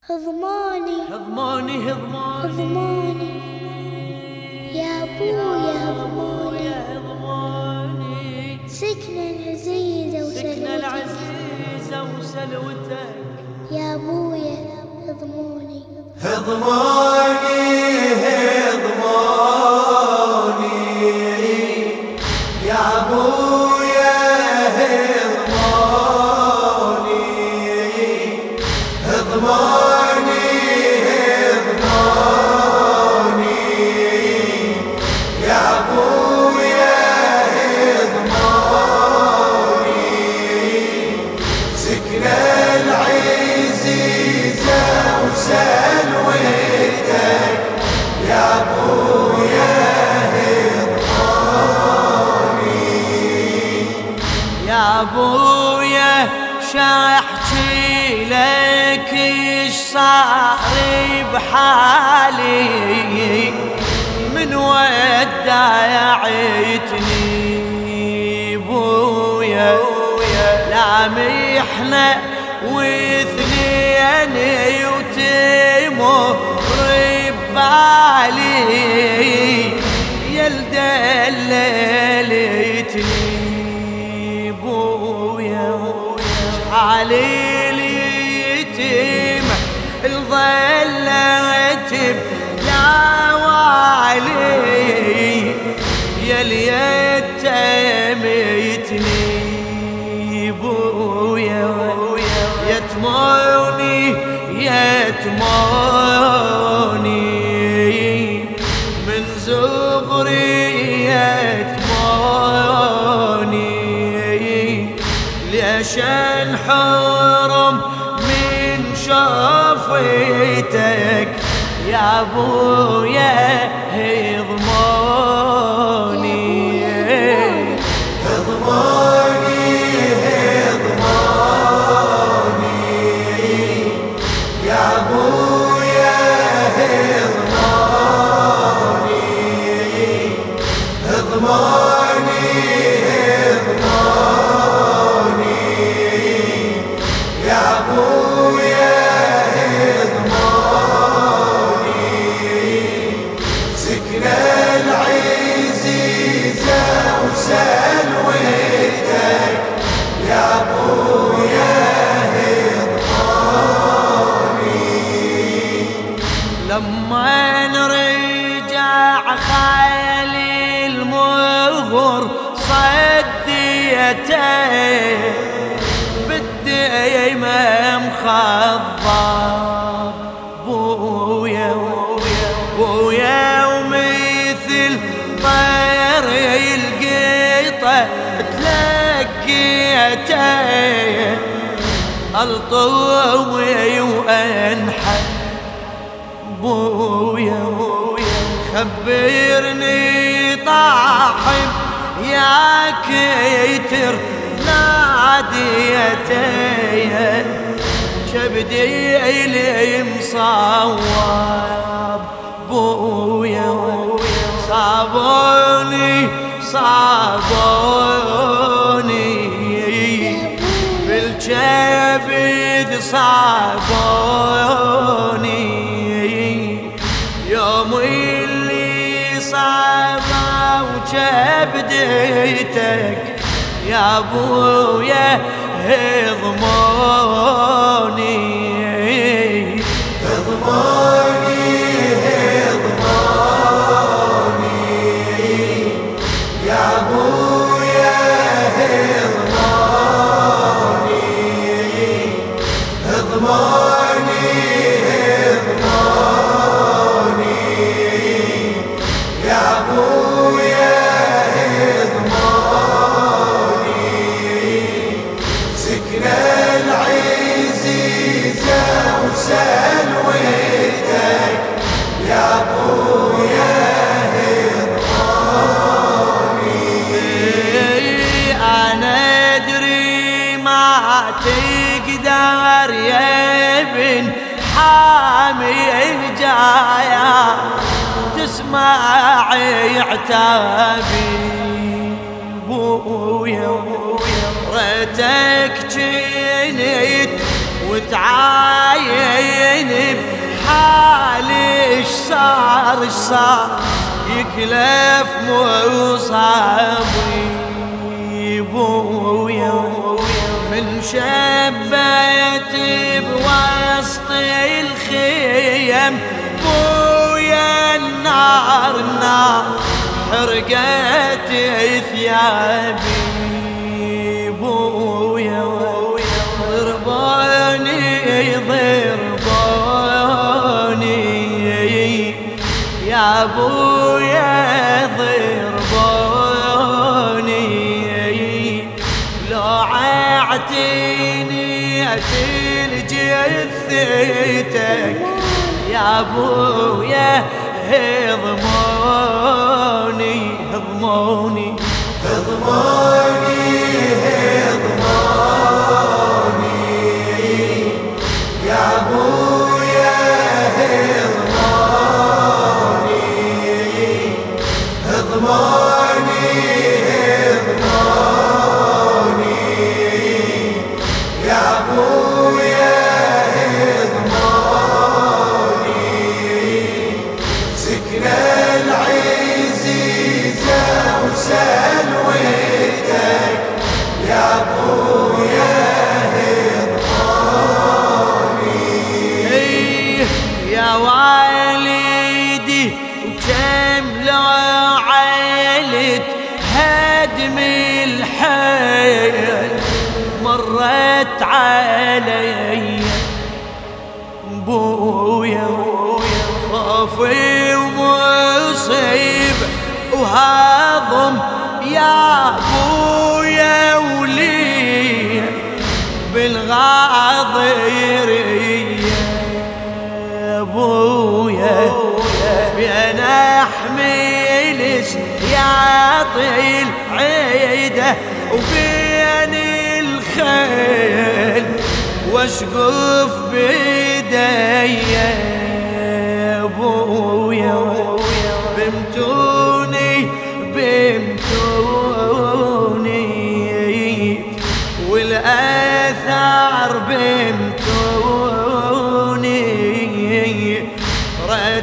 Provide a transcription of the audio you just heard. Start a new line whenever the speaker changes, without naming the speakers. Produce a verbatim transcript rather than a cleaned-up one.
هضموني
هضموني هضموني
هضموني يا أبويا هضموني سكن العزيزة
سكن
وسلوتك
العزيزة وسلوتك
يا أبويا هضموني
هضموني هضموني يا أبويا هضموني هضموني هضموني يا أبويا هضموني سكن العزيزة وسلوتك يا أبويا هضموني
يا أبويا شاحكي لك ايش صار بحالي من ودعيتني بويا لا محنة واثنين وتمر ببالي يلدللتني بويا علي اليتيم الظلت بلاوالي يا اليتميتني بويا يتموني يتموني من زغري يتموني ليش انحرم من شوفتك يا أبويا هضموني
هضموني هضموني يا أبويا هضموني هضموني هضموني يا أبويا هضموني سكن العزيزة وسلوتك يا أبويا هضموني
لما نرجع خالي المغر صديته بدي ما مخضب بويا بويا ومثل طير القيطة تلقيته الطوي وانحى بويا خبرني طاحب يا كيتر ناديتي كبدي إلي مصوب بويا صابوني صابوني بالكبد صابوني يوم اللي صابا وكبديتك يا أبويا هضموني
هضموني هضموني يا أبويا هضموني هضموني هضموني يا أبويا هضموني سكن العزيزة وسلوتك يا أبويا هضموني
أنا أدري ما تقدر يا ابن حامي الجاية تسمعي عتابي بويا ريتك جنيت وتعايني حالي اش صار اش صار يكلف مو صعبي بويا من شبيت بوسط الخيم بويا النار النار حرقت ثيابي بويا ضربوني ضربوني يا بويا ضربوني لو ععتيني اتل جثتك يا بويا هضموني هضموني
هضموني هضموني يا بويا هضموني هضموني هضموني يا بويا هضموني سكن العزيزة وسلوتك يا بويا
إيه يا والدي وكم لو عيلت هدم الحيل مرت علي بويا خوفي ومصيب وهضم يا بويا ولي بالغاضرية يا بويا بين احملش يعطي العيدة وبين الخيل واشقف بيدي يا بويا بمتوني بمتوني والآثار بمتوني